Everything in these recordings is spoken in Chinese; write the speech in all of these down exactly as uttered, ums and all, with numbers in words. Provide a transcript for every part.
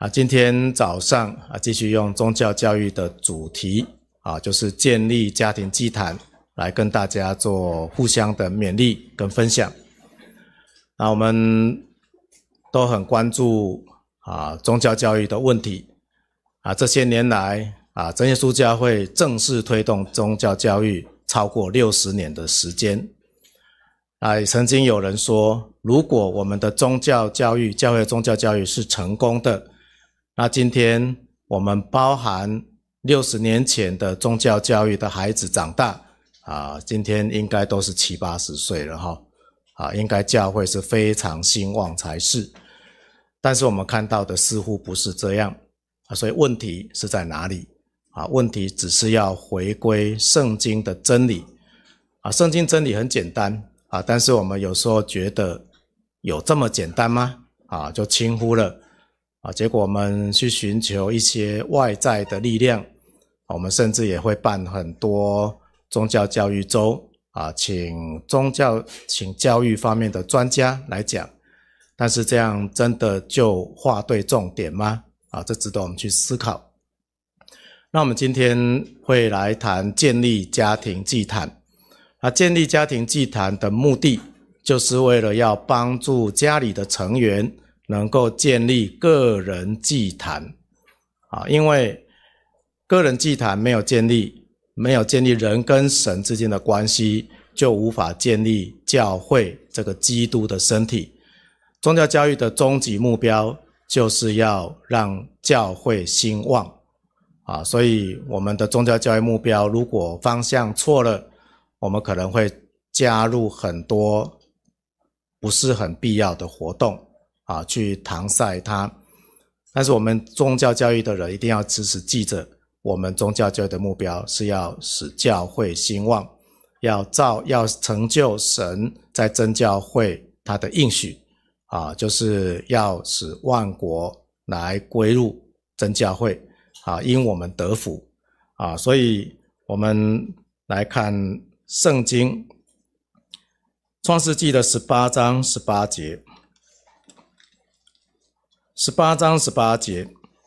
啊，今天早上啊，继续用宗教教育的主题啊，就是建立家庭祭坛，来跟大家做互相的勉励跟分享。那我们都很关注啊宗教教育的问题啊，这些年来啊，真耶稣教会正式推动宗教教育超过六十年的时间。啊，曾经有人说，如果我们的宗教教育、教会的宗教教育是成功的，那今天我们包含六十年前的宗教教育的孩子长大啊，今天应该都是七八十岁了哈，啊，应该教会是非常兴旺才是。但是我们看到的似乎不是这样啊，所以问题是在哪里啊？问题只是要回归圣经的真理啊，圣经真理很简单啊，但是我们有时候觉得有这么简单吗？啊，就轻忽了。啊，结果我们去寻求一些外在的力量，我们甚至也会办很多宗教教育周啊，请宗教请教育方面的专家来讲，但是这样真的就划对重点吗？啊，这值得我们去思考。那我们今天会来谈建立家庭祭坛。啊，建立家庭祭坛的目的，就是为了要帮助家里的成员能够建立个人祭坛啊，因为个人祭坛没有建立，没有建立人跟神之间的关系，就无法建立教会这个基督的身体。宗教教育的终极目标就是要让教会兴旺啊，所以我们的宗教教育目标如果方向错了，我们可能会加入很多不是很必要的活动啊，去搪塞它。但是我们宗教教育的人一定要时时记着，我们宗教教育的目标是要使教会兴旺，要造要成就神在真教会他的应许啊，就是要使万国来归入真教会啊，因我们得福啊。所以我们来看圣经创世纪的十八章十八节。十八章十八节，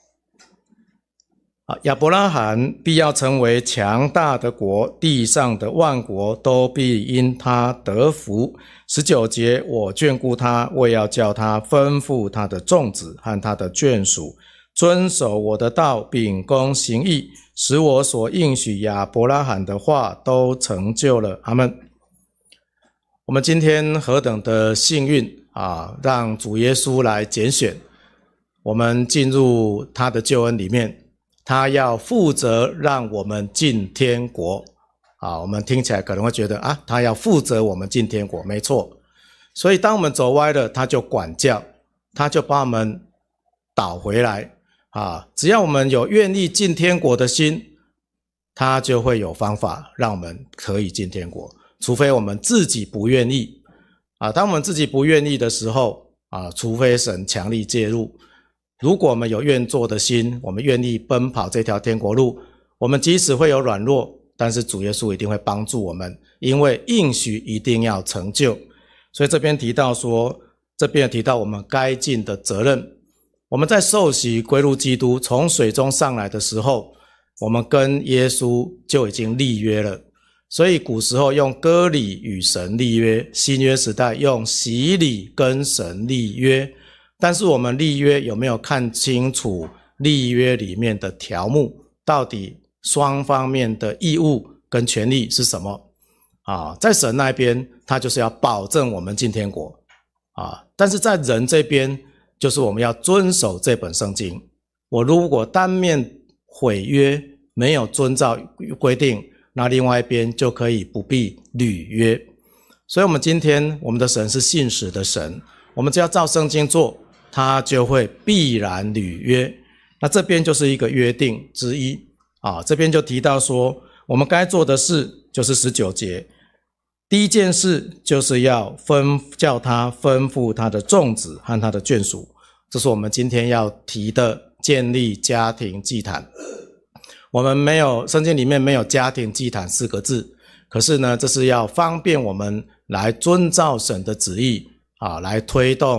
亚伯拉罕必要成为强大的国，地上的万国都必因他得福。十九节，我眷顾他，为要叫他吩咐他的众子和他的眷属遵守我的道，秉公行义，使我所应许亚伯拉罕的话都成就了。阿们。我们今天何等的幸运啊，让主耶稣来拣选我们进入他的救恩里面，他要负责让我们进天国啊。我们听起来可能会觉得啊，他要负责我们进天国，没错。所以当我们走歪了，他就管教，他就把我们导回来啊。只要我们有愿意进天国的心，他就会有方法让我们可以进天国，除非我们自己不愿意啊。当我们自己不愿意的时候啊，除非神强力介入。如果我们有愿做的心，我们愿意奔跑这条天国路，我们即使会有软弱，但是主耶稣一定会帮助我们，因为应许一定要成就。所以这边提到说，这边提到我们该尽的责任。我们在受洗归入基督，从水中上来的时候，我们跟耶稣就已经立约了。所以古时候用割礼与神立约，新约时代用洗礼跟神立约。但是我们立约有没有看清楚立约里面的条目，到底双方面的义务跟权利是什么啊？在神那边他就是要保证我们进天国啊，但是在人这边就是我们要遵守这本圣经。我如果单面毁约，没有遵照规定，那另外一边就可以不必履约。所以我们今天我们的神是信实的神，我们只要照圣经做，他就会必然履约。那这边就是一个约定之一啊。这边就提到说，我们该做的事就是十九节，第一件事就是要吩叫他吩咐他的众子和他的眷属，这是我们今天要提的建立家庭祭坛。我们没有，圣经里面没有家庭祭坛四个字，可是呢，这是要方便我们来遵照神的旨意啊，来推动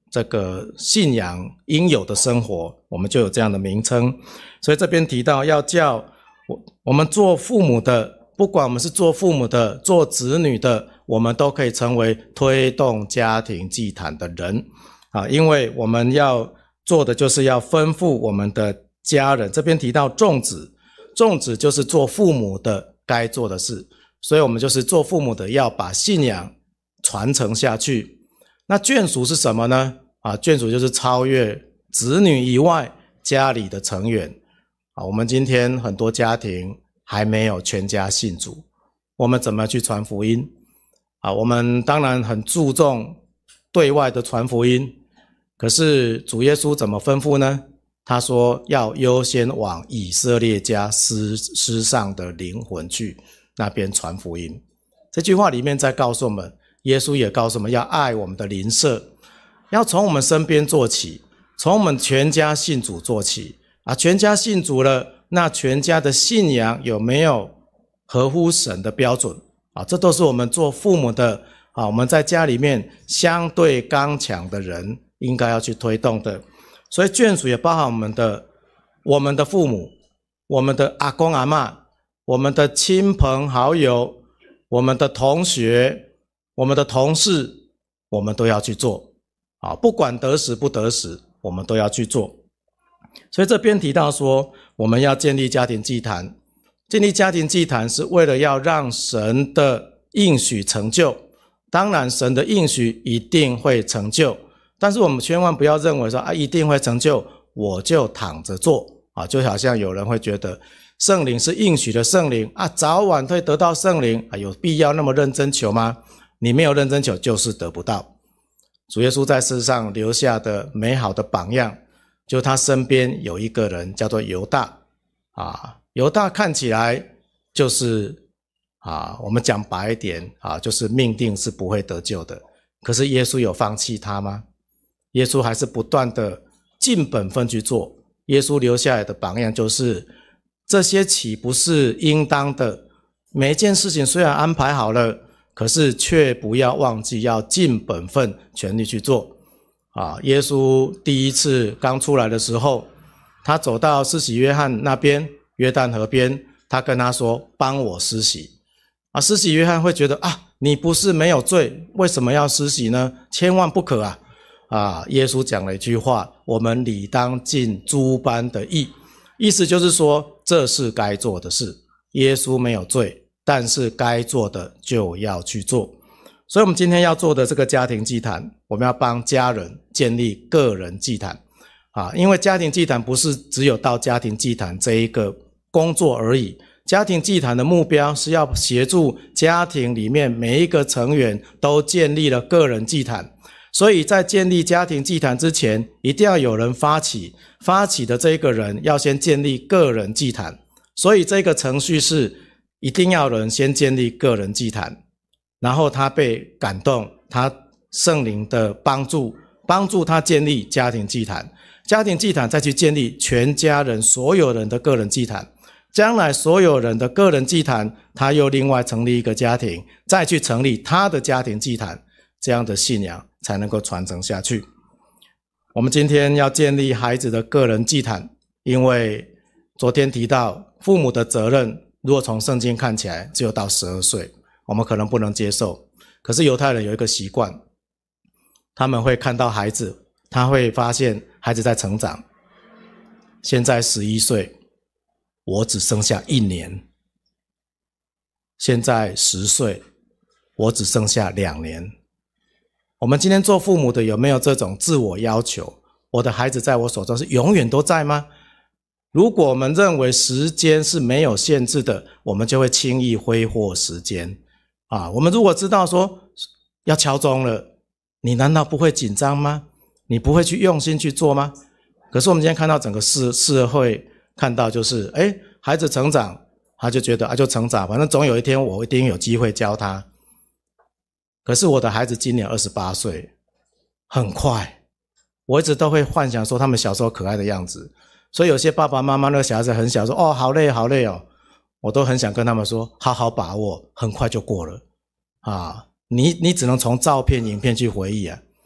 这个信仰应有的生活，我们就有这样的名称。所以这边提到要叫我我们做父母的，不管我们是做父母的做子女的，我们都可以成为推动家庭祭坛的人啊，因为我们要做的就是要吩咐我们的家人。这边提到众子，众子就是做父母的该做的事，所以我们就是做父母的要把信仰传承下去。那眷属是什么呢？啊，眷属就是超越子女以外家里的成员啊。我们今天很多家庭还没有全家信主，我们怎么去传福音啊？我们当然很注重对外的传福音，可是主耶稣怎么吩咐呢？他说要优先往以色列家失失丧的灵魂去那边传福音。这句话里面在告诉我们，耶稣也告诉我们要爱我们的邻舍，要从我们身边做起，从我们全家信主做起啊！全家信主了，那全家的信仰有没有合乎神的标准啊？这都是我们做父母的啊，我们在家里面相对刚强的人应该要去推动的。所以眷属也包含我们的我们的父母，我们的阿公阿嬷，我们的亲朋好友，我们的同学，我们的同事，我们都要去做啊，不管得时不得时，我们都要去做。所以这边提到说，我们要建立家庭祭坛，建立家庭祭坛是为了要让神的应许成就。当然神的应许一定会成就，但是我们千万不要认为说啊一定会成就我就躺着做啊，就好像有人会觉得圣灵是应许的圣灵啊，早晚会得到圣灵啊，有必要那么认真求吗？你没有认真求就是得不到。主耶稣在世上留下的美好的榜样，就他身边有一个人叫做犹大啊，犹大看起来就是啊，我们讲白一点啊，就是命定是不会得救的。可是耶稣有放弃他吗？耶稣还是不断的尽本分去做。耶稣留下来的榜样就是这些岂不是应当的？每一件事情虽然安排好了，可是却不要忘记要尽本分全力去做啊！耶稣第一次刚出来的时候，他走到施洗约翰那边，约旦河边，他跟他说帮我施洗啊！施洗约翰会觉得啊，你不是没有罪，为什么要施洗呢？千万不可啊！啊，耶稣讲了一句话，我们理当尽诸般的义，意思就是说这是该做的事。耶稣没有罪，但是该做的就要去做。所以我们今天要做的这个家庭祭坛，我们要帮家人建立个人祭坛啊，因为家庭祭坛不是只有到家庭祭坛这一个工作而已，家庭祭坛的目标是要协助家庭里面每一个成员都建立了个人祭坛。所以在建立家庭祭坛之前，一定要有人发起，发起的这一个人要先建立个人祭坛。所以这个程序是一定要有人先建立个人祭坛，然后他被感动，他圣灵的帮助，帮助他建立家庭祭坛，家庭祭坛再去建立全家人所有人的个人祭坛，将来所有人的个人祭坛，他又另外成立一个家庭，再去成立他的家庭祭坛，这样的信仰才能够传承下去。我们今天要建立孩子的个人祭坛，因为昨天提到父母的责任，如果从圣经看起来只有到十二岁，我们可能不能接受。可是犹太人有一个习惯，他们会看到孩子，他会发现孩子在成长，现在十一岁，我只剩下一年，现在十岁，我只剩下两年。我们今天做父母的有没有这种自我要求？我的孩子在我手中是永远都在吗？如果我们认为时间是没有限制的，我们就会轻易挥霍时间啊！我们如果知道说要敲钟了，你难道不会紧张吗？你不会去用心去做吗？可是我们今天看到整个社社会看到就是诶孩子成长，他就觉得啊就成长，反正总有一天我一定有机会教他。可是我的孩子今年二十八岁，很快，我一直都会幻想说他们小时候可爱的样子。所以有些爸爸妈妈那个小孩子很小说哦好累好累哦，我都很想跟他们说好好把握，很快就过了啊！你你只能从照片影片去回忆啊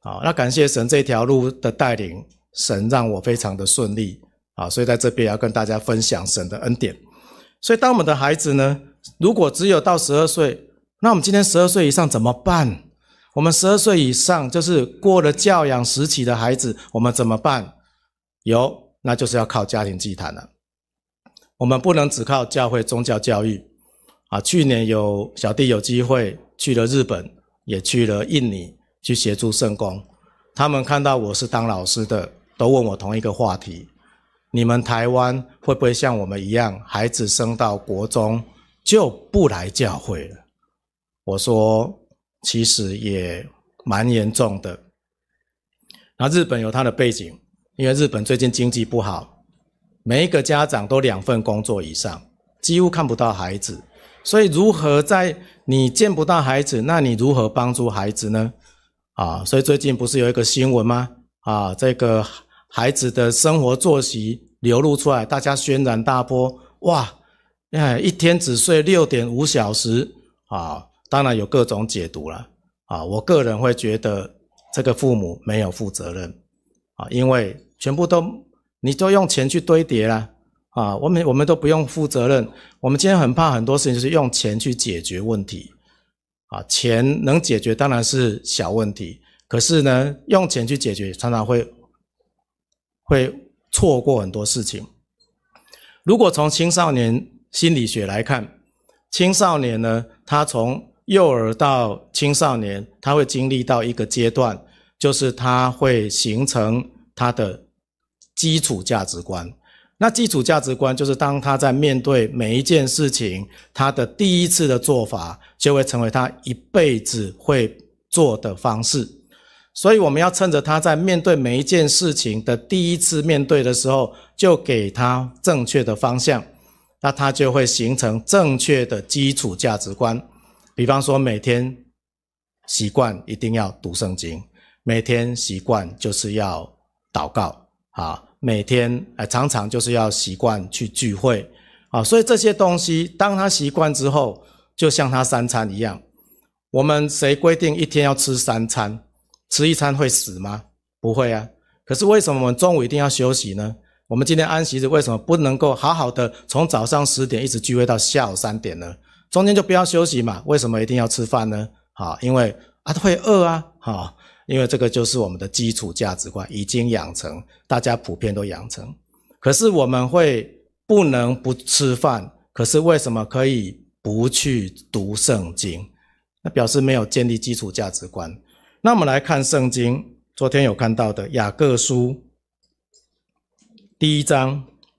好，那感谢神这条路的带领，神让我非常的顺利啊，所以在这边要跟大家分享神的恩典。所以当我们的孩子呢，如果只有到十二岁，那我们今天十二岁以上怎么办？我们十二岁以上就是过了教养时期的孩子，我们怎么办？有，那就是要靠家庭祭坛了。我们不能只靠教会宗教教育啊。去年有小弟有机会去了日本，也去了印尼去协助圣工，他们看到我是当老师的，都问我同一个话题：你们台湾会不会像我们一样，孩子升到国中就不来教会了？我说其实也蛮严重的。那日本有它的背景，因为日本最近经济不好，每一个家长都两份工作以上，几乎看不到孩子。所以如何在你见不到孩子，那你如何帮助孩子呢？啊，所以最近不是有一个新闻吗？啊，这个孩子的生活作息流露出来，大家轩然大波。哇，一天只睡 六点五小时啊，当然有各种解读了啊。我个人会觉得这个父母没有负责任啊，因为全部都你都用钱去堆叠啦啊，我们我们都不用负责任。我们今天很怕很多事情就是用钱去解决问题啊，钱能解决当然是小问题，可是呢，用钱去解决常常会会错过很多事情。如果从青少年心理学来看，青少年呢，他从幼儿到青少年，他会经历到一个阶段，就是他会形成他的基础价值观。那基础价值观就是当他在面对每一件事情，他的第一次的做法就会成为他一辈子会做的方式。所以我们要趁着他在面对每一件事情的第一次面对的时候，就给他正确的方向，那他就会形成正确的基础价值观。比方说每天习惯一定要读圣经，每天习惯就是要祷告啊，每天、呃、常常就是要习惯去聚会啊，所以这些东西当他习惯之后，就像他三餐一样。我们谁规定一天要吃三餐？吃一餐会死吗？不会啊。可是为什么我们中午一定要休息呢？我们今天安息日为什么不能够好好的从早上十点一直聚会到下午三点呢？中间就不要休息嘛，为什么一定要吃饭呢？好，因为啊会饿啊，好，因为这个就是我们的基础价值观已经养成，大家普遍都养成。可是我们会不能不吃饭，可是为什么可以不去读圣经？那表示没有建立基础价值观。那我们来看圣经，昨天有看到的雅各书第一章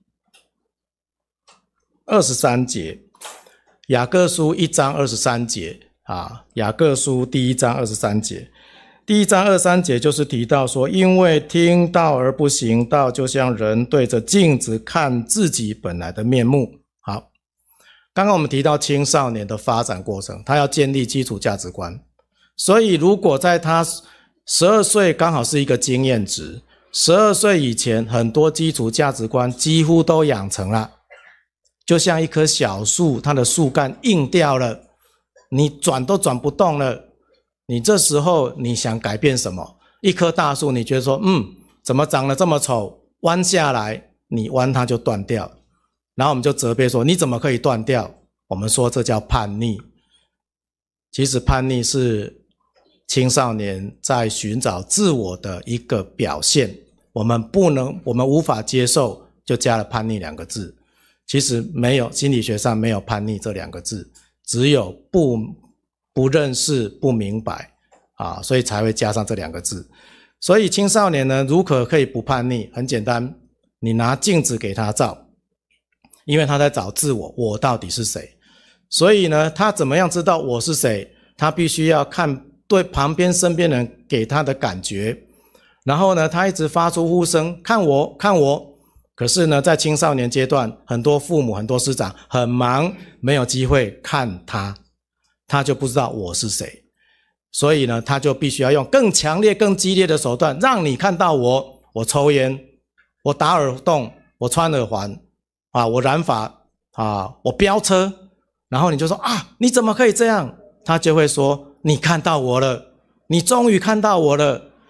二十三节，雅各书一章二十三节啊，雅各书第一章二十三节，第一章二十三节就是提到说，因为听道而不行道，就像人对着镜子看自己本来的面目。好，刚刚我们提到青少年的发展过程，他要建立基础价值观，所以如果在他十二岁刚好是一个经验值，十二岁以前很多基础价值观几乎都养成了，就像一棵小树，它的树干硬掉了，你转都转不动了，你这时候你想改变什么？一棵大树你觉得说嗯，怎么长得这么丑，弯下来你弯它就断掉，然后我们就责备说你怎么可以断掉？我们说这叫叛逆。其实叛逆是青少年在寻找自我的一个表现，我们不能我们无法接受就加了叛逆两个字。其实没有，心理学上没有叛逆这两个字，只有不不认识不明白啊，所以才会加上这两个字。所以青少年呢，如何可以不叛逆？很简单，你拿镜子给他照，因为他在找自我，我到底是谁？所以呢，他怎么样知道我是谁？他必须要看对旁边身边人给他的感觉，然后呢，他一直发出呼声，看我看我。可是呢，在青少年阶段，很多父母很多师长很忙，没有机会看他，他就不知道我是谁，所以呢，他就必须要用更强烈更激烈的手段让你看到我。我抽烟，我打耳洞，我穿耳环啊，我染发啊，我飙车，然后你就说啊，你怎么可以这样？他就会说，你看到我了，你终于看到我了。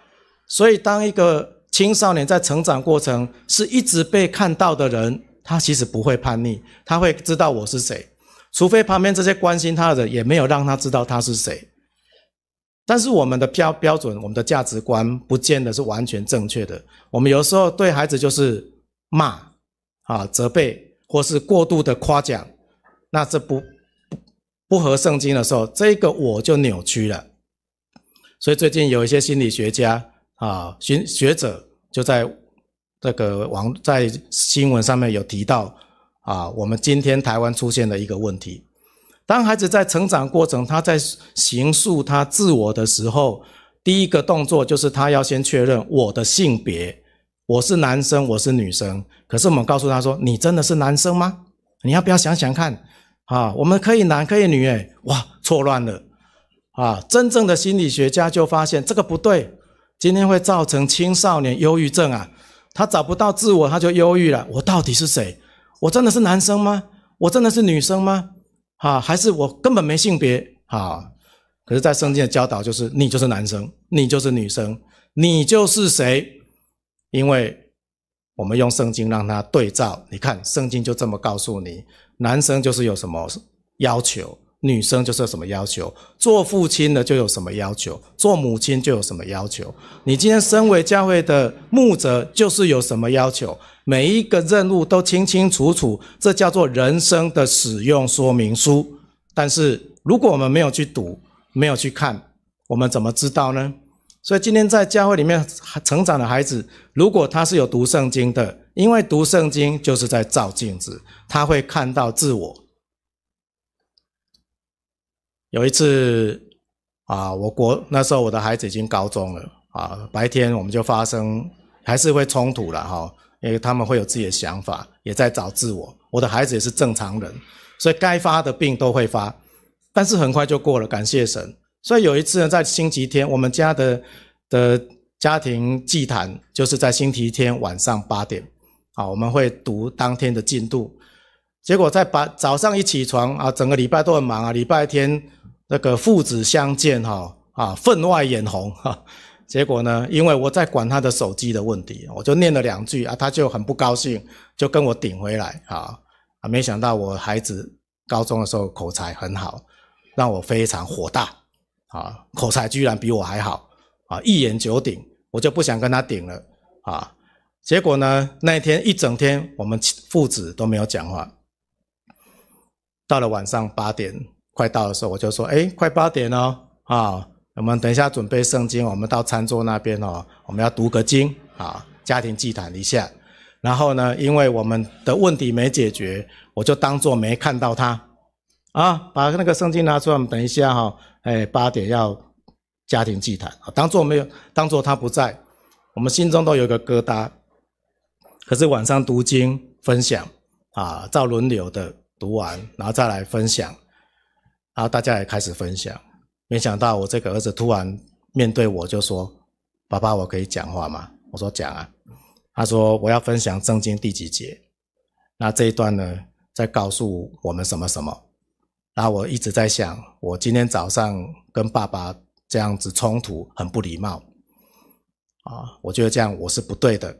所以当一个青少年在成长过程是一直被看到的人，他其实不会叛逆，他会知道我是谁，除非旁边这些关心他的人也没有让他知道他是谁。但是我们的标标准，我们的价值观不见得是完全正确的，我们有时候对孩子就是骂啊、责备或是过度的夸奖，那这不不不合圣经的时候，这个我就扭曲了。所以最近有一些心理学家啊、学者就在这个网在新闻上面有提到啊，我们今天台湾出现的一个问题。当孩子在成长过程，他在形塑他自我的时候，第一个动作就是他要先确认我的性别，我是男生，我是女生。可是我们告诉他说，你真的是男生吗？你要不要想想看啊？我们可以男可以女诶，哇，错乱了啊！真正的心理学家就发现这个不对，今天会造成青少年忧郁症啊。他找不到自我，他就忧郁了。我到底是谁？我真的是男生吗？我真的是女生吗？啊，还是我根本没性别啊？可是在圣经的教导就是你就是男生，你就是女生，你就是谁？因为我们用圣经让他对照，你看圣经就这么告诉你，男生就是有什么要求，女生就是有什么要求，做父亲的就有什么要求，做母亲就有什么要求，你今天身为教会的牧者就是有什么要求，每一个任务都清清楚楚，这叫做人生的使用说明书。但是如果我们没有去读，没有去看，我们怎么知道呢？所以今天在教会里面成长的孩子，如果他是有读圣经的，因为读圣经就是在照镜子，他会看到自我。有一次啊，我国那时候我的孩子已经高中了啊，白天我们就发生还是会冲突了哈，因为他们会有自己的想法，也在找自我。我的孩子也是正常人，所以该发的病都会发，但是很快就过了，感谢神。所以有一次呢，在星期天，我们家的的家庭祭坛就是在星期天晚上八点啊，我们会读当天的进度。结果在把早上一起床啊，整个礼拜都很忙啊，礼拜天那个父子相见哈啊，分外眼红哈。结果呢，因为我在管他的手机的问题，我就念了两句啊，他就很不高兴，就跟我顶回来啊啊！没想到我孩子高中的时候口才很好，让我非常火大啊！口才居然比我还好啊，一言九鼎，我就不想跟他顶了啊！结果呢，那天一整天我们父子都没有讲话。到了晚上八点快到的时候，我就说：“哎，快八点哦，啊，我们等一下准备圣经，我们到餐桌那边哦，我们要读个经啊，家庭祭坛一下。然后呢，因为我们的问题没解决，我就当作没看到他啊，把那个圣经拿出来，我们等一下哈、哦，哎，八点要家庭祭坛，当作没有，当作他不在，我们心中都有一个疙瘩。可是晚上读经分享啊，照轮流的。”读完然后再来分享，然后大家也开始分享，没想到我这个儿子突然面对我就说：“爸爸，我可以讲话吗？”我说：“讲啊。”他说：“我要分享圣经第几节。”那这一段呢，在告诉我们什么什么。然后我一直在想，我今天早上跟爸爸这样子冲突很不礼貌啊，我觉得这样我是不对的。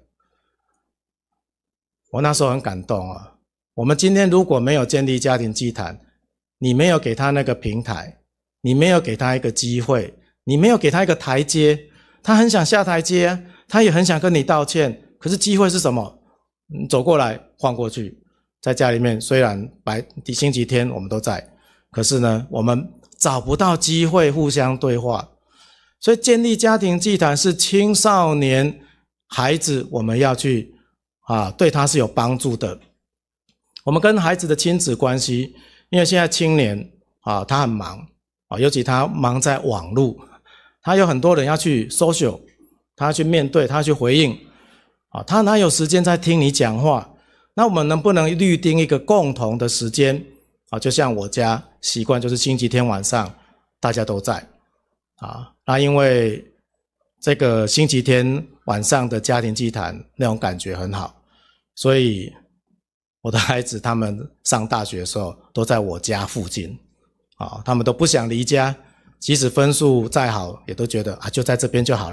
我那时候很感动啊。我们今天如果没有建立家庭祭坛，你没有给他那个平台，你没有给他一个机会，你没有给他一个台阶，他很想下台阶啊，他也很想跟你道歉，可是机会是什么？你走过来晃过去。在家里面虽然白星期天我们都在，可是呢我们找不到机会互相对话。所以建立家庭祭坛是青少年孩子我们要去啊，对他是有帮助的。我们跟孩子的亲子关系，因为现在青年啊，他很忙啊，尤其他忙在网络，他有很多人要去 social， 他要去面对，他要去回应啊，他哪有时间在听你讲话？那我们能不能预定一个共同的时间啊？就像我家习惯就是星期天晚上大家都在啊，那因为这个星期天晚上的家庭祭坛那种感觉很好，所以我的孩子他们上大学的时候都在我家附近啊，他们都不想离家，即使分数再好也都觉得啊就在这边就好了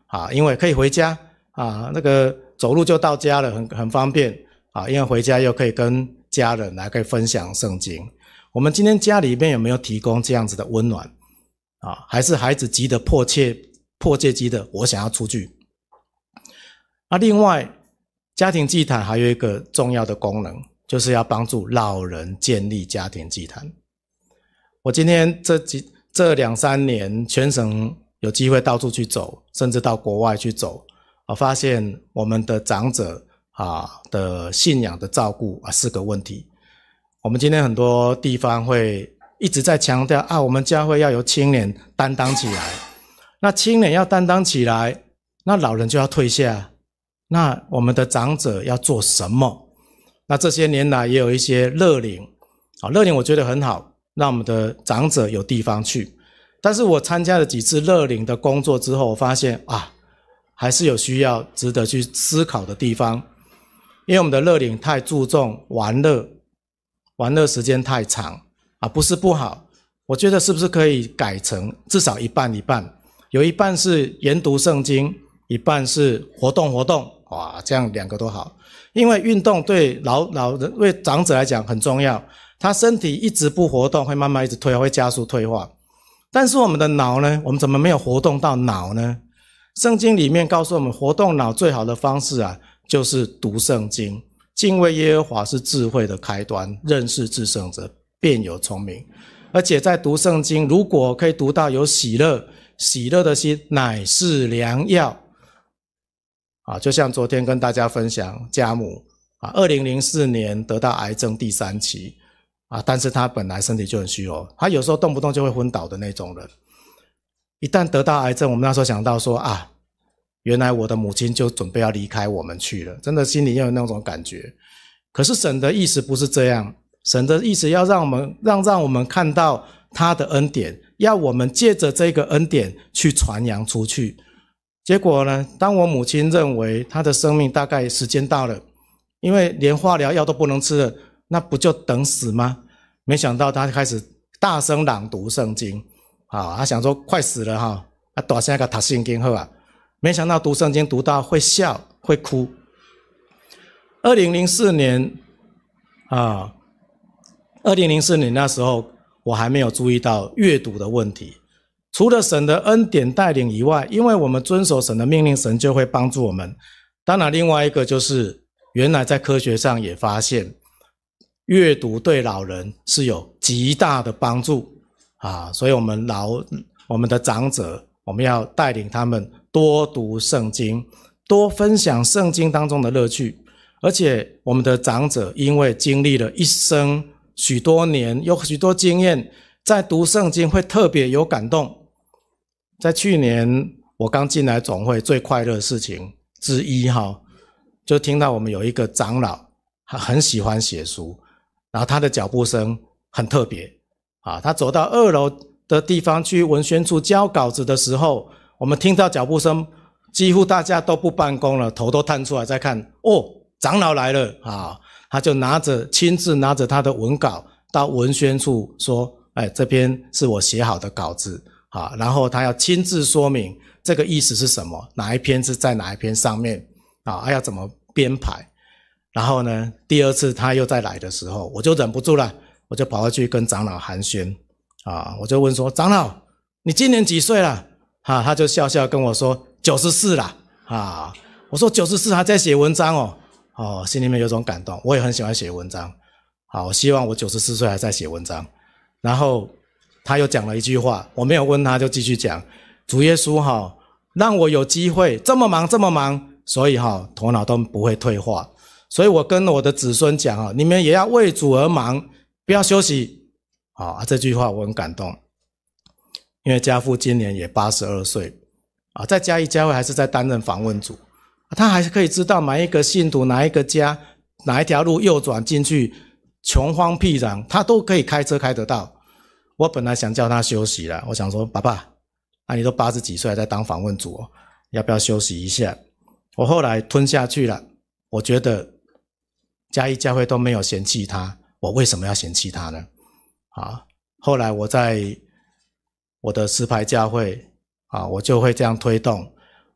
啊，因为可以回家啊，那个走路就到家了，很很方便啊，因为回家又可以跟家人来可以分享圣经。我们今天家里面有没有提供这样子的温暖啊？还是孩子急得迫切迫切急的我想要出去？啊，另外家庭祭坛还有一个重要的功能，就是要帮助老人建立家庭祭坛。我今天这几这两三年全省有机会到处去走，甚至到国外去走，我发现我们的长者啊的信仰的照顾啊是个问题。我们今天很多地方会一直在强调啊，我们教会要由青年担当起来。那青年要担当起来，那老人就要退下。那我们的长者要做什么？那这些年来也有一些乐龄，啊，乐龄我觉得很好，让我们的长者有地方去。但是我参加了几次乐龄的工作之后，我发现啊，还是有需要值得去思考的地方。因为我们的乐龄太注重玩乐，玩乐时间太长啊，不是不好。我觉得是不是可以改成至少一半一半，有一半是研读圣经，一半是活动活动。哇，这样两个都好，因为运动对老老人、对长者来讲很重要。他身体一直不活动，会慢慢一直退化，会加速退化。但是我们的脑呢？我们怎么没有活动到脑呢？圣经里面告诉我们，活动脑最好的方式啊，就是读圣经。敬畏耶和华是智慧的开端，认识至圣者，便有聪明。而且在读圣经，如果可以读到有喜乐，喜乐的心乃是良药。啊，就像昨天跟大家分享家母啊，二零零四年得到癌症第三期啊，但是他本来身体就很虚弱，他有时候动不动就会昏倒的那种人。一旦得到癌症，我们那时候想到说啊，原来我的母亲就准备要离开我们去了，真的心里要有那种感觉。可是神的意思不是这样，神的意思要让我们让让我们看到他的恩典，要我们借着这个恩典去传扬出去。结果呢，当我母亲认为她的生命大概时间到了，因为连化疗药都不能吃了，那不就等死吗？没想到她开始大声朗读圣经啊，她想说快死了哈，啊大声给读圣经好啊，没想到读圣经读到会笑会哭。二零零四年啊，二零零四年那时候我还没有注意到阅读的问题。除了神的恩典带领以外，因为我们遵守神的命令，神就会帮助我们。当然另外一个就是原来在科学上也发现阅读对老人是有极大的帮助啊，所以我们老我们的长者，我们要带领他们多读圣经，多分享圣经当中的乐趣。而且我们的长者因为经历了一生许多年，有许多经验，在读圣经会特别有感动。在去年我刚进来总会，最快乐的事情之一哈，就听到我们有一个长老，他很喜欢写书，然后他的脚步声很特别啊，他走到二楼的地方去文宣处交稿子的时候，我们听到脚步声，几乎大家都不办公了，头都探出来在看，哦，长老来了啊，他就拿着亲自拿着他的文稿到文宣处说，哎，这篇是我写好的稿子啊，然后他要亲自说明这个意思是什么，哪一篇是在哪一篇上面啊，要怎么编排。然后呢，第二次他又再来的时候，我就忍不住了，我就跑过去跟长老寒暄啊，我就问说，长老你今年几岁了啊？他就笑笑跟我说九十四啦啊，我说九十四还在写文章哦，哦，心里面有种感动，我也很喜欢写文章，好，我希望我九十四岁还在写文章。然后他又讲了一句话，我没有问他就继续讲，主耶稣哈，让我有机会这么忙这么忙，所以哈头脑都不会退化，所以我跟我的子孙讲啊，你们也要为主而忙，不要休息。啊，这句话我很感动，因为家父今年也八十二岁啊，在嘉义教会还是在担任访问组，他还是可以知道哪一个信徒哪一个家哪一条路右转进去穷荒僻壤，他都可以开车开得到。我本来想叫他休息了，我想说爸爸啊，你都八十几岁还在当访问组哦，要不要休息一下？我后来吞下去了，我觉得嘉义教会都没有嫌弃他，我为什么要嫌弃他呢？啊，后来我在我的石牌教会啊，我就会这样推动，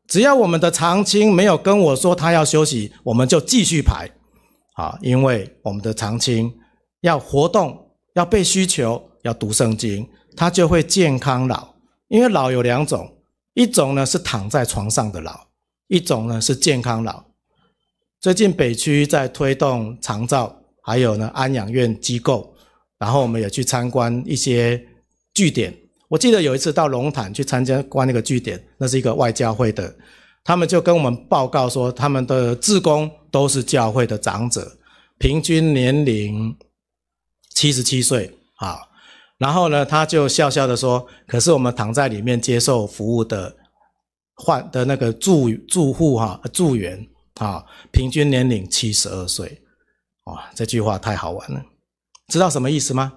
只要我们的长青没有跟我说他要休息，我们就继续排啊，因为我们的长青要活动，要被需求，要读圣经，他就会健康老。因为老有两种，一种呢是躺在床上的老，一种呢是健康老。最近北区在推动长照，还有呢安养院机构，然后我们也去参观一些据点。我记得有一次到龙潭去参加观那个据点，那是一个外教会的，他们就跟我们报告说，他们的志工都是教会的长者，平均年龄七十七岁啊。然后呢，他就笑笑的说，可是我们躺在里面接受服务的患的那个住住户哈、啊、住员啊，平均年龄七十二岁。哇，这句话太好玩了。知道什么意思吗？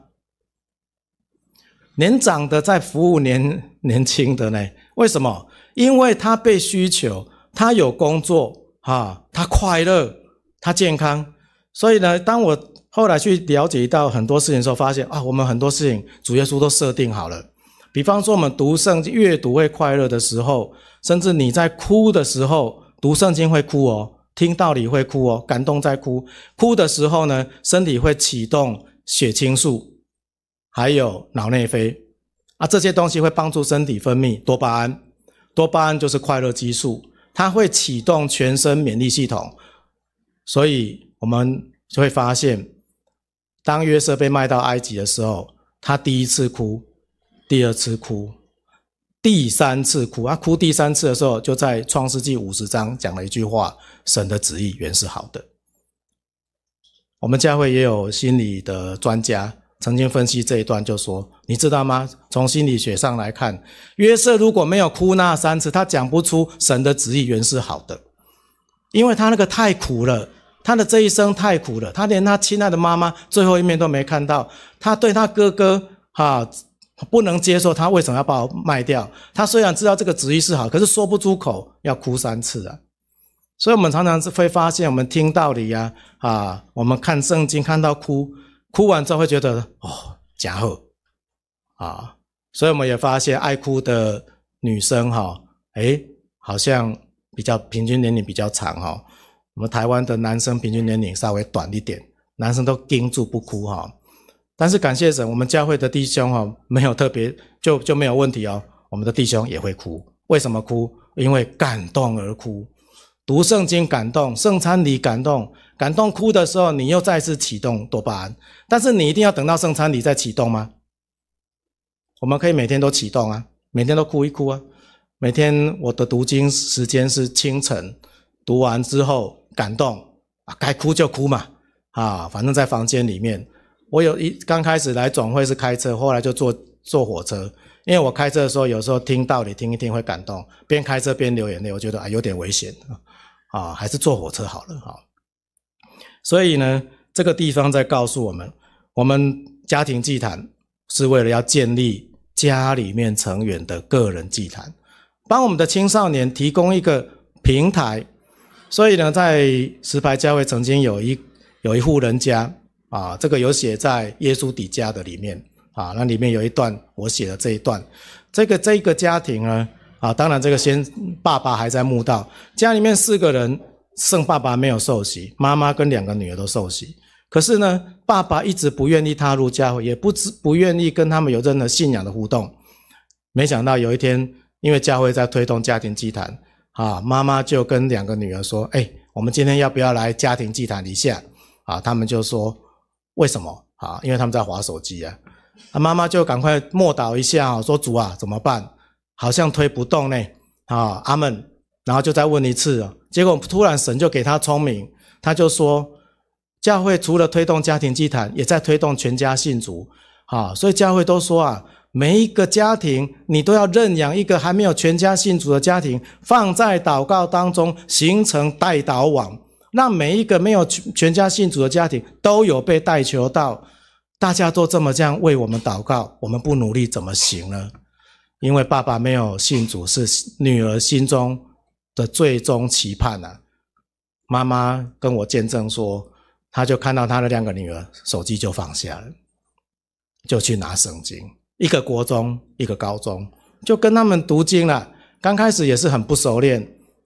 年长的在服务年年轻的呢？为什么？因为他被需求，他有工作啊，他快乐，他健康。所以呢，当我后来去了解到很多事情的时候，发现啊，我们很多事情主耶稣都设定好了。比方说我们读圣经阅读会快乐的时候，甚至你在哭的时候，读圣经会哭哦，听道理会哭哦，感动在哭。哭的时候呢，身体会启动血清素，还有脑内啡啊，这些东西会帮助身体分泌多巴胺。多巴胺就是快乐激素，它会启动全身免疫系统。所以我们就会发现，当约瑟被卖到埃及的时候，他第一次哭，第二次哭，第三次哭。他哭第三次的时候，就在创世纪五十章讲了一句话：神的旨意原是好的。我们教会也有心理的专家曾经分析这一段，就说你知道吗，从心理学上来看，约瑟如果没有哭那三次，他讲不出神的旨意原是好的，因为他那个太苦了，他的这一生太苦了，他连他亲爱的妈妈最后一面都没看到，他对他哥哥啊不能接受，他为什么要把我卖掉？他虽然知道这个旨意是好，可是说不出口，要哭三次啊。所以我们常常会发现，我们听道理啊，啊，我们看圣经看到哭，哭完之后会觉得哦，真好啊。所以我们也发现，爱哭的女生哈、哦，诶，好像比较平均年龄比较长哈、哦。我们台湾的男生平均年龄稍微短一点，男生都盯住不哭哈、哦。但是感谢神，我们教会的弟兄哈、哦，没有特别就就没有问题哦。我们的弟兄也会哭，为什么哭？因为感动而哭。读圣经感动，圣餐礼感动，感动哭的时候，你又再次启动多巴胺。但是你一定要等到圣餐礼再启动吗？我们可以每天都启动啊，每天都哭一哭啊。每天我的读经时间是清晨，读完之后感动啊，该哭就哭嘛啊，反正在房间里面。我有一刚开始来总会是开车，后来就坐坐火车，因为我开车的时候有时候听道理听一听会感动，边开车边流眼泪，我觉得啊有点危险啊，还是坐火车好了啊。所以呢，这个地方在告诉我们，我们家庭祭坛是为了要建立家里面成员的个人祭坛，帮我们的青少年提供一个平台。所以呢，在石牌教会曾经有一有一户人家啊，这个有写在耶稣底家的里面啊，那里面有一段我写的这一段，这个这个家庭呢啊，当然这个先爸爸还在慕道，家里面四个人，剩爸爸没有受洗，妈妈跟两个女儿都受洗，可是呢，爸爸一直不愿意踏入教会，也不不愿意跟他们有任何信仰的互动。没想到有一天，因为教会在推动家庭祭坛啊，妈妈就跟两个女儿说，哎，我们今天要不要来家庭祭坛一下啊？他们就说为什么啊？因为他们在滑手机啊。啊，妈妈就赶快默祷一下，说主啊怎么办？好像推不动呢啊，阿们。然后就再问一次，结果突然神就给他聪明，他就说教会除了推动家庭祭坛，也在推动全家信主啊。所以教会都说啊，每一个家庭你都要认养一个还没有全家信主的家庭，放在祷告当中，形成代祷网，让每一个没有全家信主的家庭都有被代求到。大家都这么这样为我们祷告，我们不努力怎么行呢？因为爸爸没有信主是女儿心中的最终期盼啊。妈妈跟我见证说，她就看到她的两个女儿手机就放下了，就去拿圣经，一个国中一个高中，就跟他们读经了。刚开始也是很不熟练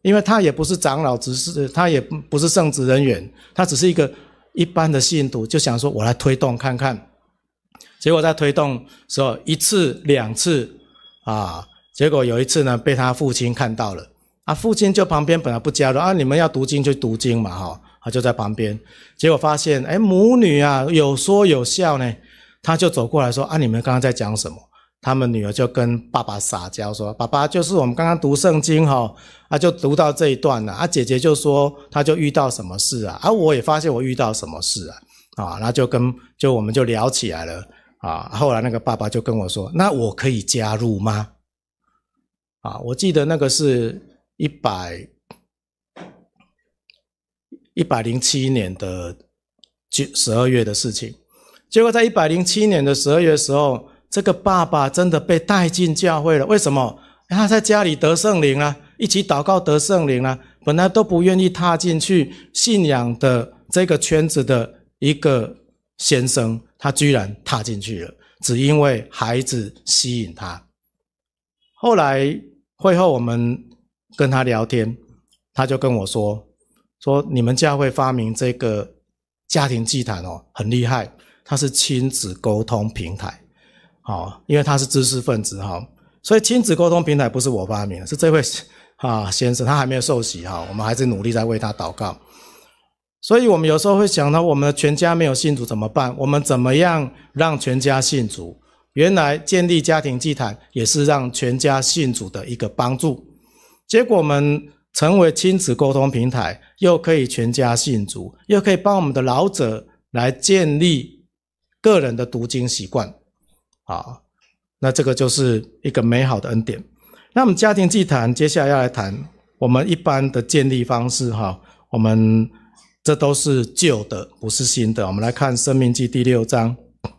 因为他也不是长老执事，他也不是圣职人员，他只是一个一般的信徒，就想说我来推动看看。结果在推动时候一次两次啊，结果有一次呢被他父亲看到了啊，父亲就旁边本来不加入啊，你们要读经就读经嘛哈，他就在旁边，结果发现哎母女啊有说有笑呢，他就走过来说啊，你们刚刚在讲什么？他们女儿就跟爸爸撒娇说，爸爸就是我们刚刚读圣经齁，啊就读到这一段了，啊姐姐就说她就遇到什么事啊，啊我也发现我遇到什么事啊，啊那就跟就我们就聊起来了啊，后来那个爸爸就跟我说，那我可以加入吗？啊我记得那个是一百一百零七年的十二月的事情，结果在一百零七年的十二月的时候，这个爸爸真的被带进教会了。为什么？他在家里得圣灵了，一起祷告得圣灵了，本来都不愿意踏进去信仰的这个圈子的一个先生，他居然踏进去了，只因为孩子吸引他。后来会后我们跟他聊天，他就跟我说说你们教会发明这个家庭祭坛哦，很厉害，它是亲子沟通平台。哦，因为他是知识分子哈，所以亲子沟通平台不是我发明的，是这位啊先生，他还没有受洗哈，我们还是努力在为他祷告。所以我们有时候会想到，我们的全家没有信主怎么办？我们怎么样让全家信主？原来建立家庭祭坛也是让全家信主的一个帮助。结果我们成为亲子沟通平台，又可以全家信主，又可以帮我们的老者来建立个人的读经习惯。好，那这个就是一个美好的恩典。那我们家庭祭坛接下来要来谈我们一般的建立方式哈，我们这都是旧的，不是新的。我们来看申命记第六章。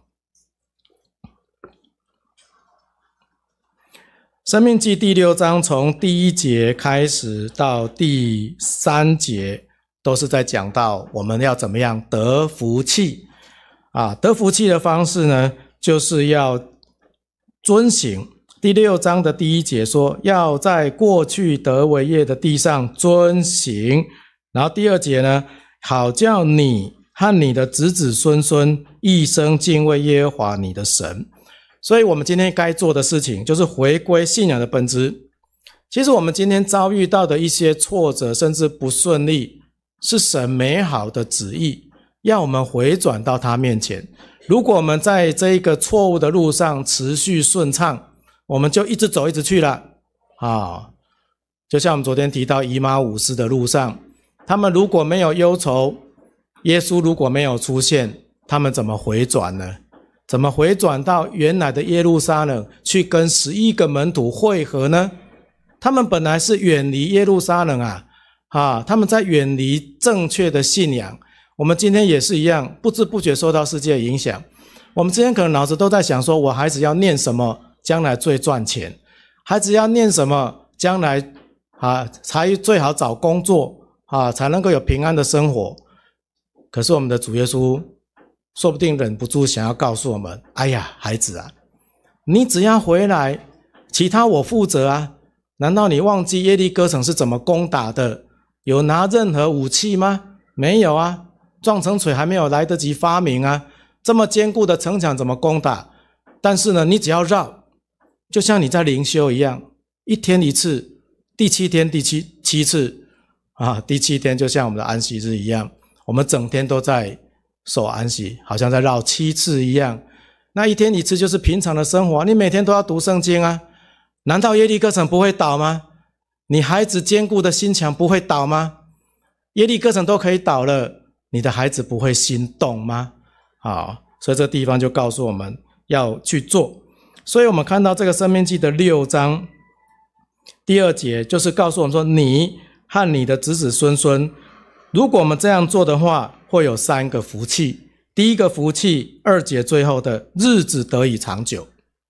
申命记第六章从第一节开始到第三节，都是在讲到我们要怎么样得福气啊，得福气的方式呢，就是要遵行。第六章的第一节说，要在过去得为业的地上遵行。然后第二节呢，好叫你和你的子子孙孙一生敬畏耶和华你的神。所以我们今天该做的事情，就是回归信仰的本质。其实我们今天遭遇到的一些挫折，甚至不顺利，是神美好的旨意，要我们回转到他面前。如果我们在这一个错误的路上持续顺畅，我们就一直走一直去了啊！就像我们昨天提到以马忤斯的路上，他们如果没有忧愁，耶稣如果没有出现，他们怎么回转呢？怎么回转到原来的耶路撒冷去跟十一个门徒会合呢？他们本来是远离耶路撒冷啊，啊，他们在远离正确的信仰。我们今天也是一样，不知不觉受到世界的影响。我们之前可能脑子都在想说，我孩子要念什么将来最赚钱，孩子要念什么将来啊才最好找工作啊，才能够有平安的生活。可是我们的主耶稣说不定忍不住想要告诉我们，哎呀孩子啊，你只要回来，其他我负责啊。难道你忘记耶利哥城是怎么攻打的？有拿任何武器吗？没有啊，撞城锤还没有来得及发明啊，这么坚固的城墙怎么攻打？但是呢，你只要绕，就像你在灵修一样，一天一次，第七天第七七次啊，第七天就像我们的安息日一样，我们整天都在守安息，好像在绕七次一样。那一天一次就是平常的生活，你每天都要读圣经啊。难道耶利哥城不会倒吗？你孩子坚固的心墙不会倒吗？耶利哥城都可以倒了，你的孩子不会心动吗？好，所以这地方就告诉我们要去做。所以我们看到这个申命记的六章第二节，就是告诉我们说，你和你的子子孙孙，如果我们这样做的话，会有三个福气。第一个福气，二节最后的日子得以长久。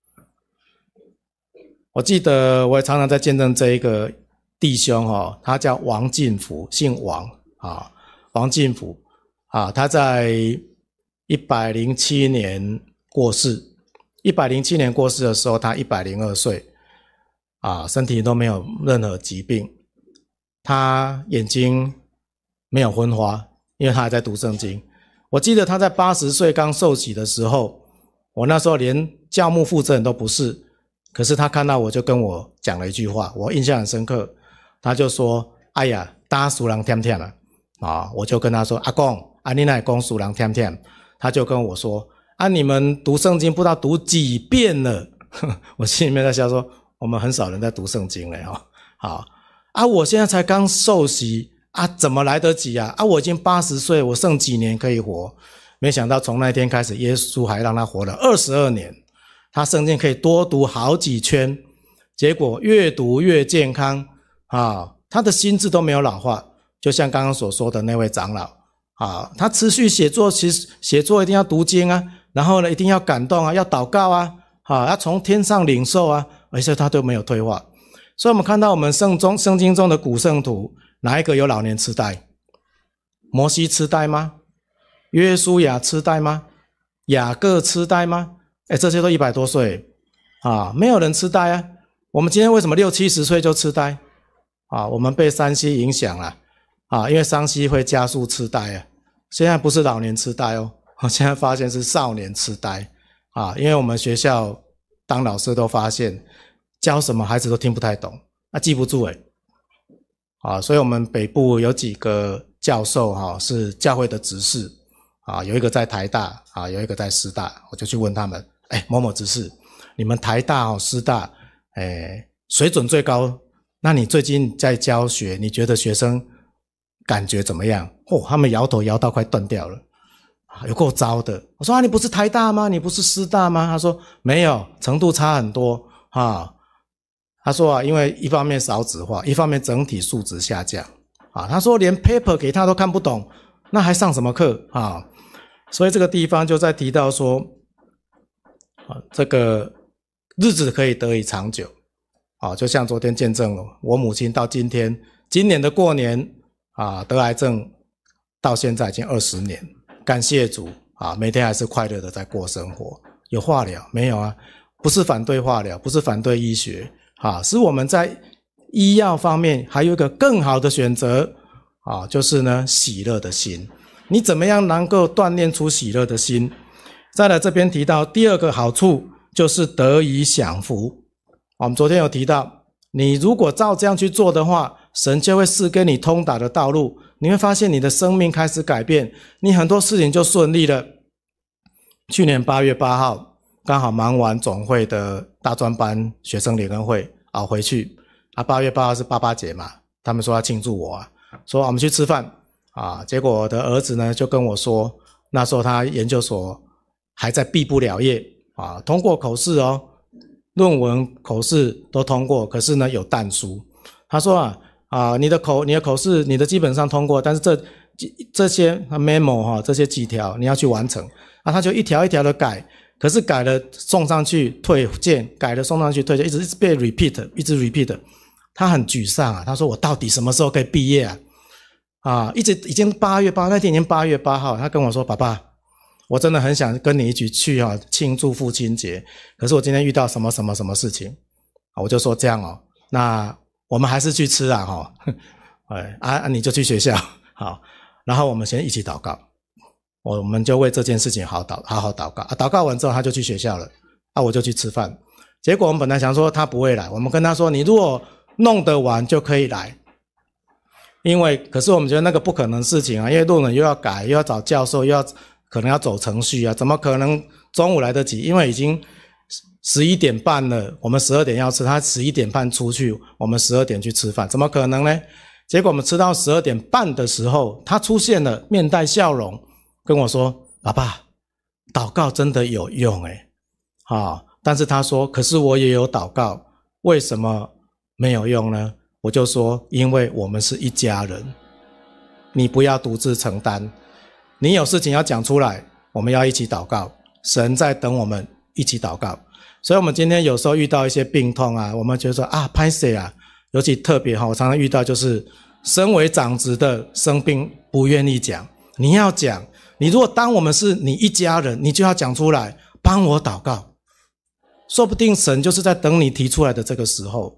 我记得我也常常在见证这一个弟兄哦，他叫王进福，姓王啊，王进福啊，他在一百零七年过世。一百零七年过世的时候，他一百零二岁啊，身体都没有任何疾病。 他眼睛没有昏花，因为他还在读圣经。我记得他在八十岁刚受洗的时候，我那时候连教牧负责人都不是，可是他看到我就跟我讲了一句话，我印象很深刻。他就说：“哎呀，大家属人忝忝啊！”啊，我就跟他说：“阿公，啊你哪公属人忝忝？”他就跟我说：“啊，你们读圣经不知道读几遍了。”我心里面在笑说：“我们很少人在读圣经了哈。”好啊，我现在才刚受洗啊，怎么来得及啊？啊，我已经八十岁，我剩几年可以活？没想到从那一天开始，耶稣还让他活了二十二年，他圣经可以多读好几圈，结果越读越健康啊，他的心智都没有老化，就像刚刚所说的那位长老啊，他持续写作，其实写作一定要读经啊，然后呢一定要感动啊，要祷告啊，啊，要从天上领受啊，而且他都没有退化。所以我们看到我们圣中圣经中的古圣徒，哪一个有老年痴呆？摩西痴呆吗？约书亚痴呆吗？雅各痴呆吗？诶，这些都一百多岁啊，没有人痴呆啊。我们今天为什么六七十岁就痴呆啊？我们被三 C 影响了啊，因为三 C 会加速痴呆啊。现在不是老年痴呆哦，我现在发现是少年痴呆啊，因为我们学校当老师都发现教什么孩子都听不太懂，啊记不住诶啊，所以我们北部有几个教授哈、啊、是教会的执事啊，有一个在台大啊，有一个在师大，我就去问他们，哎，某某执事，你们台大哦、师大，哎，水准最高，那你最近在教学，你觉得学生感觉怎么样？哦，他们摇头摇到快断掉了，啊，有够糟的。我说啊，你不是台大吗？你不是师大吗？他说没有，程度差很多啊。他说啊，因为一方面少子化，一方面整体素质下降啊。他说连 paper 给他都看不懂，那还上什么课啊？所以这个地方就在提到说，啊，这个日子可以得以长久啊，就像昨天见证了我母亲到今天，今年的过年啊，得癌症到现在已经二十年，感谢主啊，每天还是快乐的在过生活。有化疗没有啊？不是反对化疗，不是反对医学。啊，是我们在医药方面还有一个更好的选择啊，就是呢喜乐的心。你怎么样能够锻炼出喜乐的心？再来这边提到第二个好处就是得以享福。我们昨天有提到，你如果照这样去做的话，神就会赐给你通达的道路，你会发现你的生命开始改变，你很多事情就顺利了。去年八月八号。刚好忙完总会的大专班学生联欢会啊，回去啊，八月八号是爸爸节嘛，他们说要庆祝我啊，说我们去吃饭啊，结果我的儿子呢就跟我说，那时候他研究所还在毕不了业啊，通过口试哦，论文口试都通过，可是呢有但书，他说啊啊，你的口你的口试你的基本上通过，但是这这些 memo 哈、啊，这些几条你要去完成啊，他就一条一条的改。可是改了送上去退件，改了送上去退件，一直一直被 repeat， 一直 repeat， 他很沮丧啊。他说我到底什么时候可以毕业啊？啊，一直已经八月八那天已经八月八号，他跟我说爸爸，我真的很想跟你一起去啊庆祝父亲节，可是我今天遇到什么什么什么事情，我就说这样哦，那我们还是去吃啊哈，哎啊你就去学校好，然后我们先一起祷告。我们就为这件事情好祷好好祷告啊，祷告完之后他就去学校了啊，我就去吃饭。结果我们本来想说他不会来，我们跟他说你如果弄得完就可以来，因为可是我们觉得那个不可能事情啊，因为论文又要改，又要找教授，又要可能要走程序啊，怎么可能中午来得及？因为已经十一点半了，我们十二点要吃，他十一点半出去，我们十二点去吃饭，怎么可能呢？结果我们吃到十二点半的时候，他出现了，面带笑容。跟我说爸爸祷告真的有用诶啊，但是他说可是我也有祷告，为什么没有用呢？我就说因为我们是一家人，你不要独自承担，你有事情要讲出来，我们要一起祷告，神在等我们一起祷告。所以我们今天有时候遇到一些病痛啊，我们觉得说啊拍谁啊，尤其特别我常常遇到就是身为长子的生病不愿意讲，你要讲，你如果当我们是你一家人，你就要讲出来，帮我祷告。说不定神就是在等你提出来的这个时候。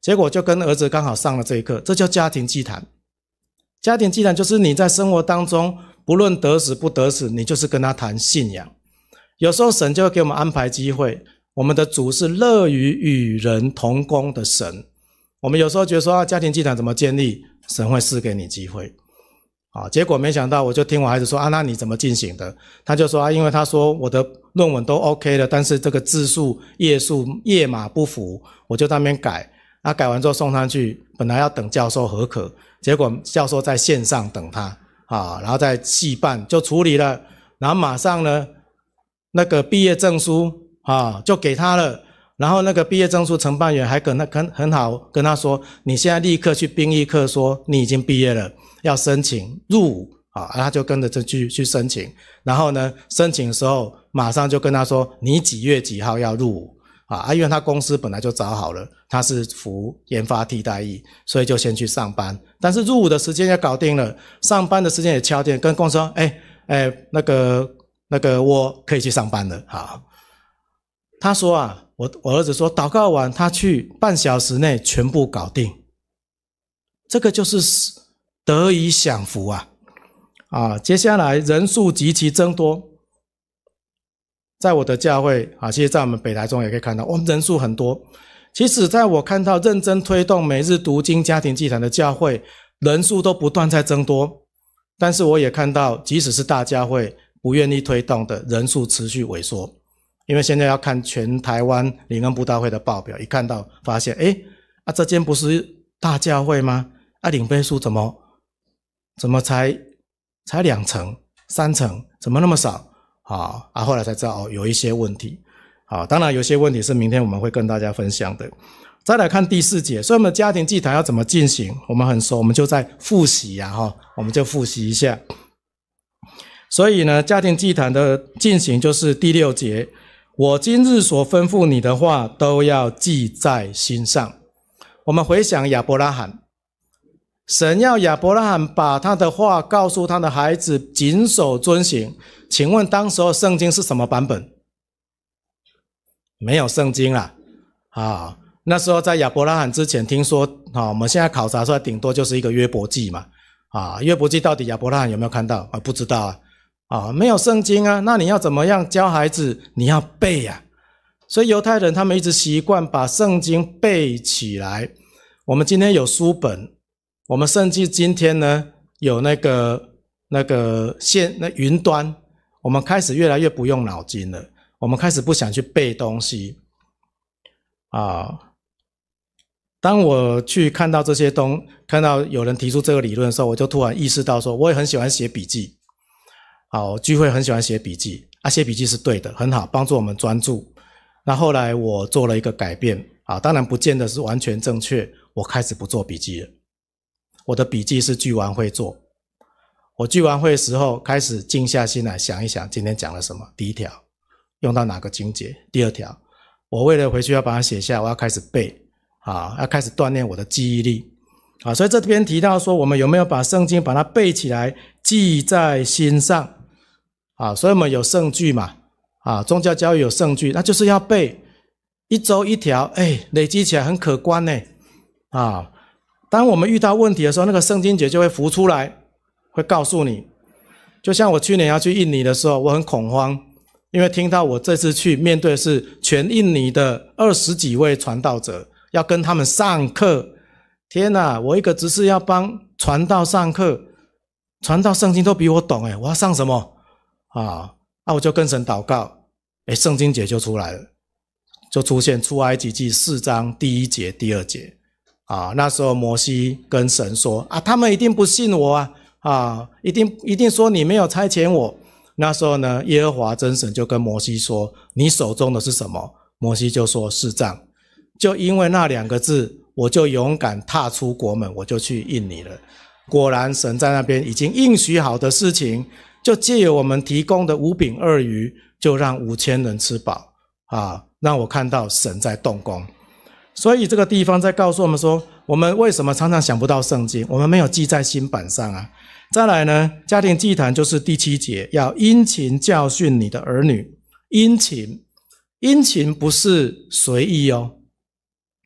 结果就跟儿子刚好上了这一课，这叫家庭祭坛。家庭祭坛就是你在生活当中不论得死不得死，你就是跟他谈信仰。有时候神就会给我们安排机会，我们的主是乐于与人同工的神。我们有时候觉得说啊，家庭祭坛怎么建立，神会赐给你机会啊。结果没想到我就听我孩子说啊，那你怎么进行的？他就说啊，因为他说我的论文都 OK 了，但是这个字数页数页码不符，我就在那边改啊，改完之后送上去，本来要等教授核可，结果教授在线上等他啊，然后再系办就处理了，然后马上呢那个毕业证书啊就给他了，然后那个毕业证书承办员还跟他很很好跟他说，你现在立刻去兵役科说你已经毕业了，要申请入伍啊，他就跟着这去去申请，然后呢申请的时候马上就跟他说你几月几号要入伍啊，因为他公司本来就找好了，他是服研发替代役，所以就先去上班，但是入伍的时间也搞定了，上班的时间也敲定，跟公司说哎哎那个那个我可以去上班了。好，他说啊，我我儿子说祷告完他去半小时内全部搞定，这个就是得以享福啊啊！接下来人数极其增多，在我的教会啊，其实在我们北台中也可以看到，我们人数很多。其实在我看到认真推动每日读经家庭祭坛的教会，人数都不断在增多，但是我也看到即使是大教会不愿意推动的人数持续萎缩。因为现在要看全台湾灵恩布道会的报表，一看到发现诶啊这间不是大教会吗？啊领杯数怎么怎么才才两成三成，怎么那么少啊？啊后来才知道哦有一些问题啊，当然有些问题是明天我们会跟大家分享的。再来看第四节，所以我们家庭祭坛要怎么进行，我们很熟，我们就在复习啊齁，我们就复习一下。所以呢家庭祭坛的进行就是第六节，我今日所吩咐你的话都要记在心上。我们回想亚伯拉罕，神要亚伯拉罕把他的话告诉他的孩子，谨守遵行。请问当时候圣经是什么版本？没有圣经啦啊！那时候在亚伯拉罕之前，听说啊，我们现在考察出来顶多就是一个约伯记嘛啊，约伯记到底亚伯拉罕有没有看到啊？不知道啊啊，没有圣经啊，那你要怎么样教孩子？你要背啊！所以犹太人他们一直习惯把圣经背起来。我们今天有书本，我们甚至今天呢有那个那个线那云端，我们开始越来越不用脑筋了，我们开始不想去背东西啊。当我去看到这些东，看到有人提出这个理论的时候，我就突然意识到说，我也很喜欢写笔记。好，聚会很喜欢写笔记啊，写笔记是对的，很好，帮助我们专注。那后来我做了一个改变啊，当然不见得是完全正确，我开始不做笔记了。我的笔记是聚完会做，我聚完会的时候开始静下心来想一想今天讲了什么，第一条用到哪个经节，第二条我为了回去要把它写下，我要开始背啊，要开始锻炼我的记忆力啊。所以这边提到说，我们有没有把圣经把它背起来，记在心上啊？所以我们有圣句嘛啊，宗教教育有圣句，那就是要背，一周一条，哎，累积起来很可观呢啊。当我们遇到问题的时候，那个圣经节就会浮出来，会告诉你。就像我去年要去印尼的时候，我很恐慌，因为听到我这次去面对的是全印尼的二十几位传道者，要跟他们上课。天哪，我一个只是要帮传道上课，传道圣经都比我懂诶，我要上什么啊？啊，我就跟神祷告，诶，圣经节就出来了，就出现出埃及记四章第一节、第二节。啊，那时候摩西跟神说啊，他们一定不信我啊，啊，一定一定说你没有差遣我。那时候呢，耶和华真神就跟摩西说，你手中的是什么？摩西就说是杖。就因为那两个字，我就勇敢踏出国门，我就去印尼了。果然神在那边已经应许好的事情，就借由我们提供的五饼二鱼，就让五千人吃饱啊，让我看到神在动工。所以这个地方在告诉我们说，我们为什么常常想不到圣经，我们没有记在心板上啊。再来呢，家庭祭坛就是第七节，要殷勤教训你的儿女。殷勤，殷勤不是随意哦，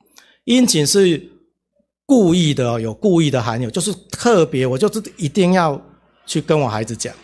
殷勤是故意的哦，有故意的含有，就是特别，我就是一定要去跟我孩子讲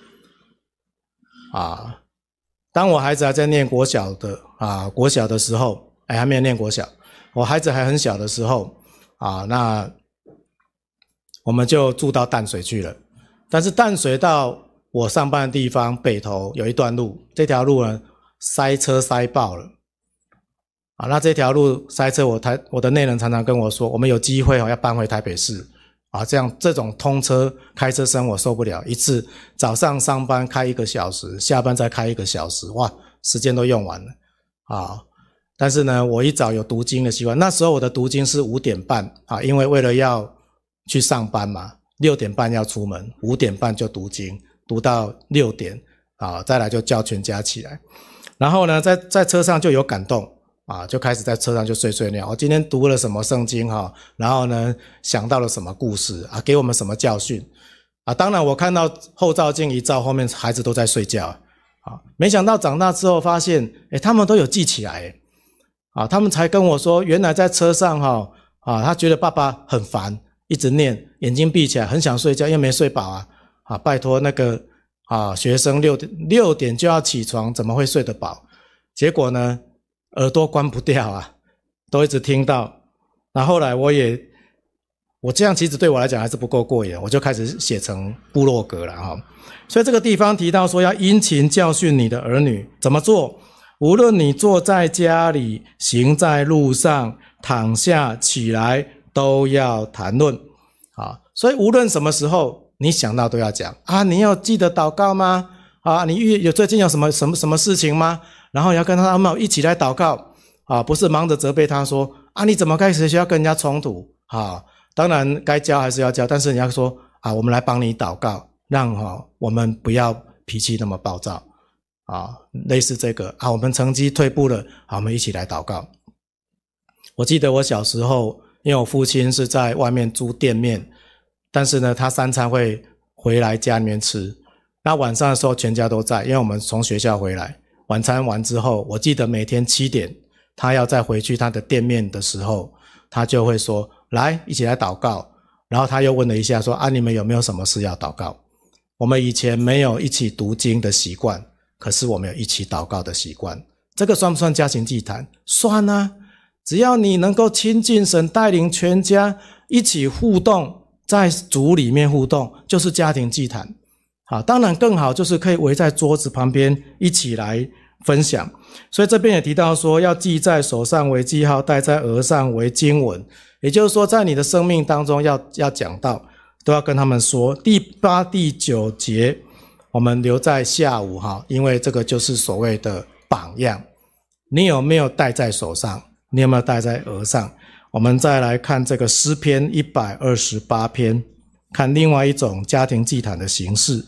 啊。当我孩子还在念国小的啊，国小的时候，哎，还没有念国小，我孩子还很小的时候啊，那我们就住到淡水去了。但是淡水到我上班的地方北投有一段路，这条路呢塞车塞爆了啊。那这条路塞车，我台我的内人常常跟我说，我们有机会哦要搬回台北市啊，这样这种通车开车生活受不了，一次早上上班开一个小时，下班再开一个小时，哇，时间都用完了啊。但是呢，我一早有读经的习惯，那时候我的读经是五点半啊，因为为了要去上班嘛，六点半要出门，五点半就读经，读到六点啊，再来就叫全家起来。然后呢，在在车上就有感动啊，就开始在车上就碎碎念，我今天读了什么圣经哈，然后呢想到了什么故事啊，给我们什么教训啊。当然我看到后照镜一照，后面孩子都在睡觉啊，没想到长大之后发现，诶，他们都有记起来诶啊，他们才跟我说，原来在车上哈啊，他觉得爸爸很烦，一直念，眼睛闭起来，很想睡觉，因为没睡饱啊啊，拜托那个啊学生六点六点就要起床，怎么会睡得饱？结果呢，耳朵关不掉啊，都一直听到。那后来我也，我这样其实对我来讲还是不够过瘾，我就开始写成部落格了哈。所以这个地方提到说，要殷勤教训你的儿女，怎么做？无论你坐在家里，行在路上，躺下起来，都要谈论啊。所以无论什么时候你想到都要讲啊。你要记得祷告吗？啊，你有最近有什么什么什么事情吗？然后要跟他们一起来祷告啊，不是忙着责备他说啊，你怎么开始需要跟人家冲突啊？当然该教还是要教，但是你要说啊，我们来帮你祷告，让哈我们不要脾气那么暴躁啊，类似这个啊，我们成绩退步了，好，我们一起来祷告。我记得我小时候，因为我父亲是在外面租店面，但是呢，他三餐会回来家里面吃。那晚上的时候全家都在，因为我们从学校回来，晚餐完之后，我记得每天七点，他要再回去他的店面的时候，他就会说，来，一起来祷告。然后他又问了一下说，啊，你们有没有什么事要祷告？我们以前没有一起读经的习惯，可是我们有一起祷告的习惯。这个算不算家庭祭坛？算啊，只要你能够亲近神，带领全家一起互动，在主里面互动，就是家庭祭坛。好，当然更好就是可以围在桌子旁边一起来分享。所以这边也提到说，要记在手上为记号，戴在额上为经文。也就是说，在你的生命当中要要讲到，都要跟他们说。第八、第九节我们留在下午哈，因为这个就是所谓的榜样。你有没有戴在手上？你有没有戴在额上？我们再来看这个诗篇一百二十八篇，看另外一种家庭祭坛的形式。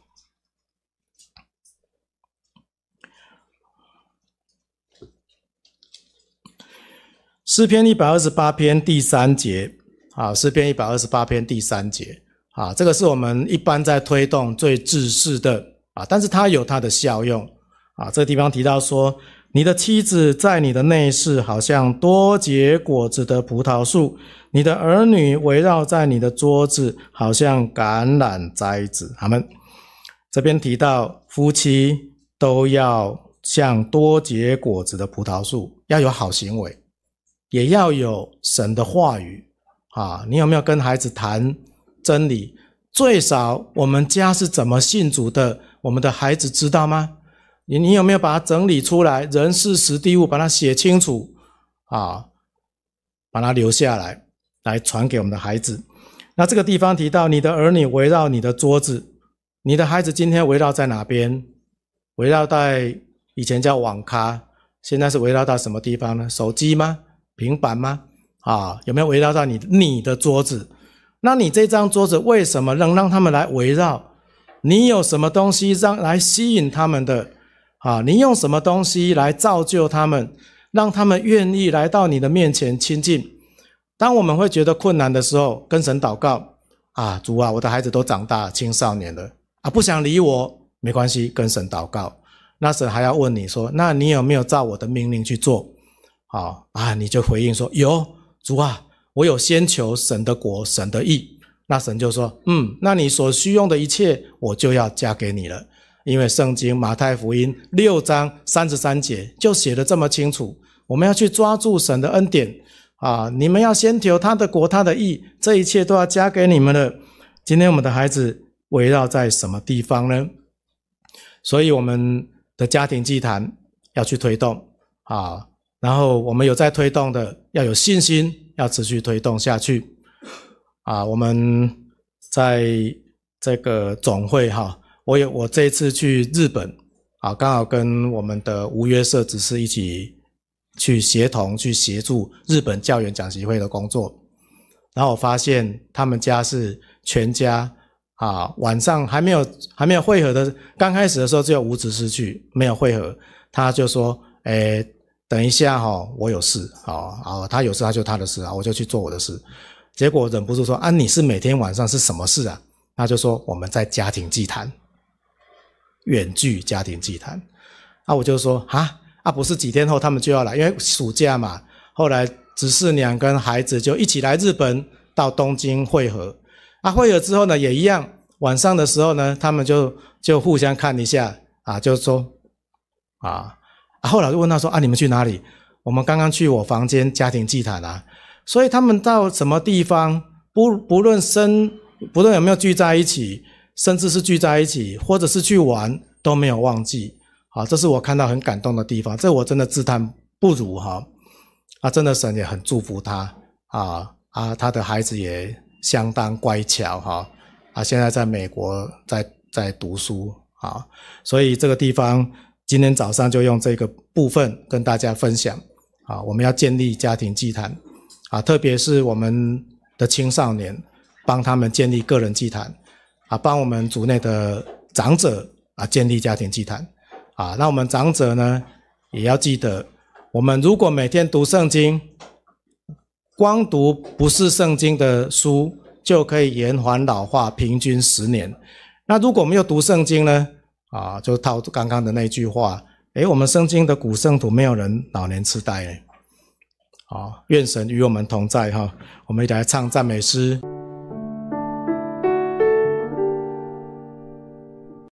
诗篇一百二十八篇第三节啊，诗篇一百二十八篇第三节啊，这个是我们一般在推动最制式的啊，但是它有它的效用啊。这个地方提到说，你的妻子在你的内室，好像多结果子的葡萄树；你的儿女围绕在你的桌子，好像橄榄栽子。他们这边提到，夫妻都要像多结果子的葡萄树，要有好行为。也要有神的话语啊！你有没有跟孩子谈真理？最少我们家是怎么信主的，我们的孩子知道吗？你你有没有把它整理出来？人事时地物把它写清楚啊，把它留下来，来传给我们的孩子。那这个地方提到，你的儿女围绕你的桌子，你的孩子今天围绕在哪边？围绕在以前叫网咖，现在是围绕到什么地方呢？手机吗？平板吗？啊，有没有围绕到你你的桌子？那你这张桌子为什么能让他们来围绕？你有什么东西让来吸引他们的？啊，你用什么东西来造就他们，让他们愿意来到你的面前亲近？当我们会觉得困难的时候，跟神祷告啊，主啊，我的孩子都长大青少年了啊，不想理我，没关系，跟神祷告。那神还要问你说，那你有没有照我的命令去做？好啊，你就回应说有主啊，我有先求神的国，神的义。那神就说，嗯，那你所需用的一切，我就要加给你了。因为圣经马太福音六章三十三节就写得这么清楚，我们要去抓住神的恩典啊！你们要先求他的国，他的义，这一切都要加给你们了。今天我们的孩子围绕在什么地方呢？所以我们的家庭祭坛要去推动啊，然后我们有在推动的，要有信心，要持续推动下去啊。我们在这个总会哈。我有我这一次去日本啊，刚好跟我们的无约社执事一起去协同去协助日本教员讲习会的工作。然后我发现他们家是全家啊，晚上还没有还没有会合的，刚开始的时候只有吴执事去，没有会合，他就说，诶，等一下哈、哦，我有事啊，啊，他有事他就他的事啊，我就去做我的事。结果忍不住说，啊，你是每天晚上是什么事啊？他就说我们在家庭祭坛。远距家庭祭坛，啊，我就说啊啊，不是几天后他们就要来，因为暑假嘛。后来执事娘跟孩子就一起来日本，到东京会合。啊，会合之后呢，也一样，晚上的时候呢，他们就就互相看一下，啊，就说啊，啊后来就问他说啊，你们去哪里？我们刚刚去我房间家庭祭坛啊。所以他们到什么地方，不不论生，不论有没有聚在一起。甚至是聚在一起，或者是去玩，都没有忘记。好，这是我看到很感动的地方，这我真的自叹不如哈。啊，真的神也很祝福他啊啊，他的孩子也相当乖巧哈啊，现在在美国在在读书啊，所以这个地方今天早上就用这个部分跟大家分享啊，我们要建立家庭祭坛啊，特别是我们的青少年，帮他们建立个人祭坛。啊，帮我们组内的长者啊建立家庭祭坛啊，那我们长者呢也要记得，我们如果每天读圣经，光读不是圣经的书就可以延缓老化，平均十年。那如果我们又读圣经呢，啊，就套刚刚的那句话，诶，我们圣经的古圣徒没有人老年痴呆诶。啊，愿神与我们同在哈，我们一起来唱赞美诗。